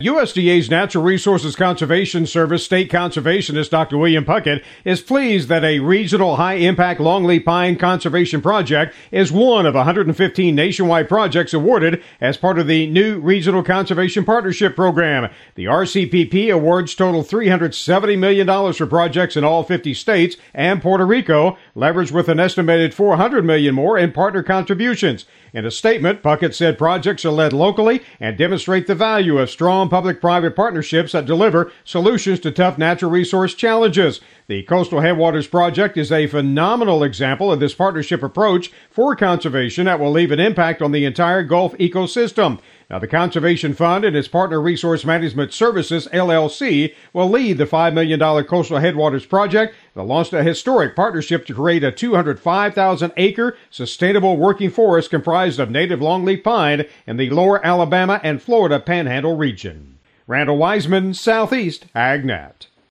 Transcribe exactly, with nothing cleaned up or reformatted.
U S D A's Natural Resources Conservation Service State Conservationist Doctor William Puckett is pleased that a regional high-impact longleaf pine conservation project is one of one hundred fifteen nationwide projects awarded as part of the new Regional Conservation Partnership Program. The R C P P awards total three hundred seventy million dollars for projects in all fifty states and Puerto Rico, leveraged with an estimated four hundred million dollars more in partner contributions. In a statement, Puckett said projects are led locally and demonstrate the value of strong public-private partnerships that deliver solutions to tough natural resource challenges. The Coastal Headwaters Project is a phenomenal example of this partnership approach for conservation that will leave an impact on the entire Gulf ecosystem. Now, the Conservation Fund and its partner Resource Management Services, L L C, will lead the five million dollars Coastal Headwaters Project that launched a historic partnership to create a two hundred five thousand acre sustainable working forest comprised of native longleaf pine in the lower Alabama and Florida Panhandle region. Randall Wiseman, Southeast AgNet.